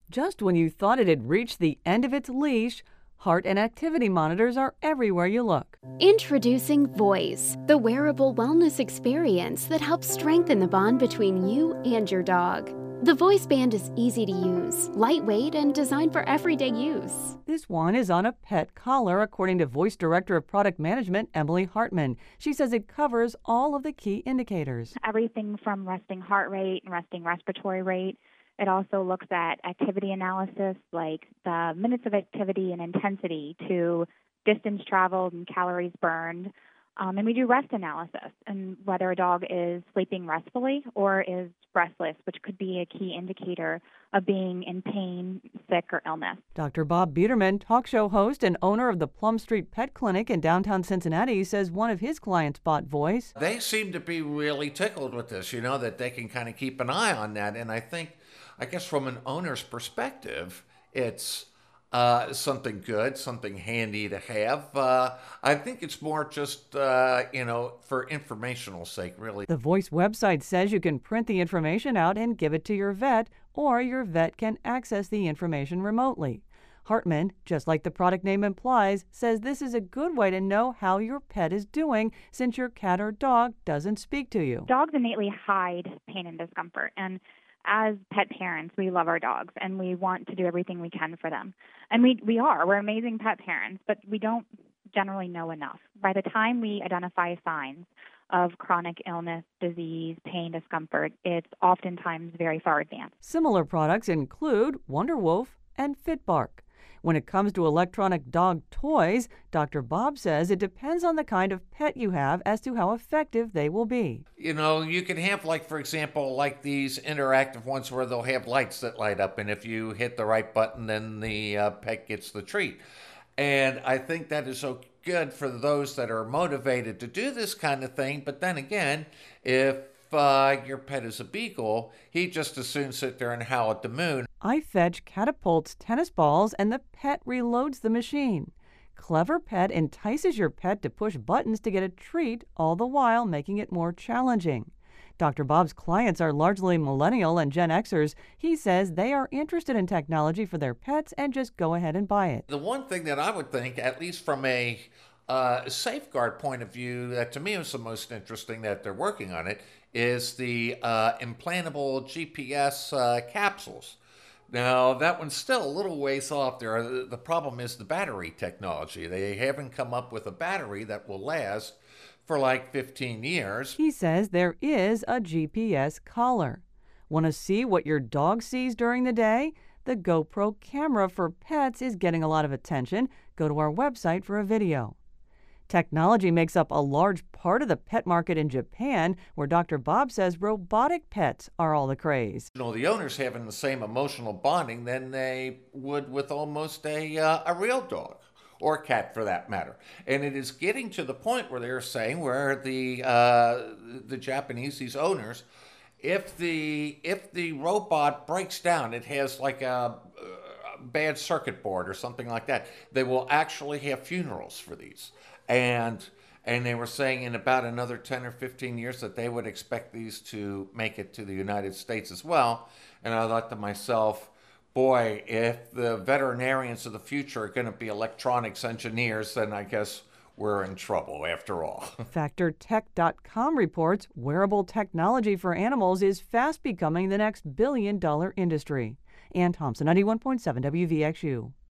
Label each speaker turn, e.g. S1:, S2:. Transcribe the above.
S1: Just when you thought it had reached the end of its leash, heart and activity monitors are everywhere you look.
S2: Introducing Voice, the wearable wellness experience that helps strengthen the bond between you and your dog. The Voice Band is easy to use, lightweight, and designed for everyday use.
S1: This one is on a pet collar, according to Voice Director of Product Management, Emily Hartman. She says it covers all of the key indicators.
S3: Everything from resting heart rate and resting respiratory rate. It also looks at activity analysis, like the minutes of activity and intensity, to distance traveled and calories burned. And we do rest analysis and whether a dog is sleeping restfully or is restless, which could be a key indicator of being in pain, sick, or illness.
S1: Dr. Bob Biederman, talk show host and owner of the Plum Street Pet Clinic in downtown Cincinnati, says one of his clients bought Voice.
S4: They seem to be really tickled with this, that they can kind of keep an eye on that. And I guess from an owner's perspective, it's something good, something handy to have. I think it's more just, for informational sake, really.
S1: The Voice website says you can print the information out and give it to your vet, or your vet can access the information remotely. Hartman, just like the product name implies, says this is a good way to know how your pet is doing since your cat or dog doesn't speak to you.
S3: Dogs innately hide pain and discomfort, and as pet parents, we love our dogs and we want to do everything we can for them. And we're amazing pet parents, but we don't generally know enough. By the time we identify signs of chronic illness, disease, pain, discomfort, it's oftentimes very far advanced.
S1: Similar products include Wonderwolf and FitBark. When it comes to electronic dog toys, Dr. Bob says it depends on the kind of pet you have as to how effective they will be.
S4: You can have, for example, these interactive ones where they'll have lights that light up, and if you hit the right button, then the pet gets the treat. And I think that is so good for those that are motivated to do this kind of thing. But then again, if your pet is a beagle, he just as soon sit there and howl at the moon.
S1: iFetch catapults tennis balls and the pet reloads the machine. Clever Pet entices your pet to push buttons to get a treat, all the while making it more challenging. Dr. Bob's clients are largely millennial and Gen Xers. He says they are interested in technology for their pets and just go ahead and buy it.
S4: The one thing that I would think, at least from a safeguard point of view, that to me is the most interesting that they're working on it, is the implantable GPS capsules. Now, that one's still a little ways off there. The problem is the battery technology. They haven't come up with a battery that will last for 15 years.
S1: He says there is a GPS collar. Want to see what your dog sees during the day? The GoPro camera for pets is getting a lot of attention. Go to our website for a video. Technology makes up a large part of the pet market in Japan, where Dr. Bob says robotic pets are all the craze.
S4: The owners having the same emotional bonding than they would with almost a real dog or cat, for that matter. And it is getting to the point where they're saying, where the Japanese, these owners, if the robot breaks down, it has a bad circuit board or something like that, they will actually have funerals for these. And they were saying in about another 10 or 15 years that they would expect these to make it to the United States as well. And I thought to myself, boy, if the veterinarians of the future are going to be electronics engineers, then I guess we're in trouble after all.
S1: FactorTech.com reports wearable technology for animals is fast becoming the next billion-dollar industry. Ann Thompson, 91.7 WVXU.